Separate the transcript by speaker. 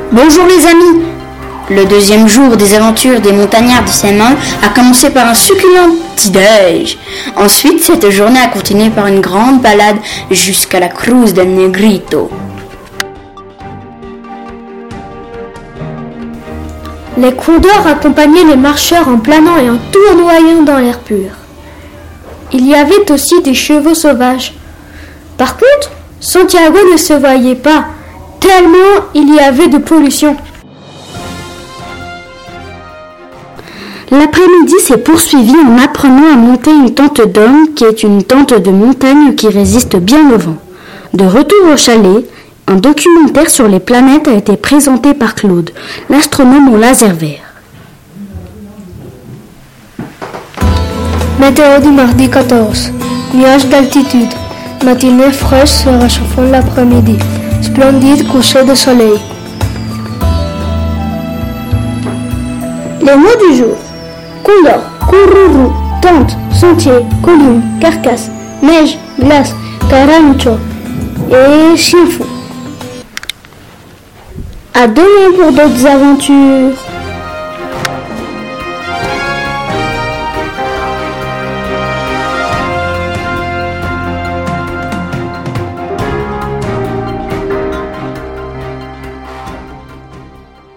Speaker 1: Bonjour les amis. Le deuxième jour des aventures des montagnards de Saint-Main a commencé par un succulent petit-déj. Ensuite, cette journée a continué par une grande balade jusqu'à la Cruz del Negrito.
Speaker 2: Les condors accompagnaient les marcheurs en planant et en tournoyant dans l'air pur. Il y avait aussi des chevaux sauvages. Par contre, Santiago ne se voyait pas, tellement il y avait de pollution.
Speaker 3: L'après-midi s'est poursuivi en apprenant à monter une tente d'homme qui est une tente de montagne qui résiste bien au vent. De retour au chalet, un documentaire sur les planètes a été présenté par Claude, l'astronome au laser vert.
Speaker 2: Météo du mardi 14. Nuages d'altitude. Matinée fraîche se réchauffant l'après-midi. Splendide coucher de soleil.
Speaker 4: Les mots du jour. Condor, cururu, tente, sentier, colline, carcasse, neige, glace, carancho et chien fou. À demain pour d'autres aventures.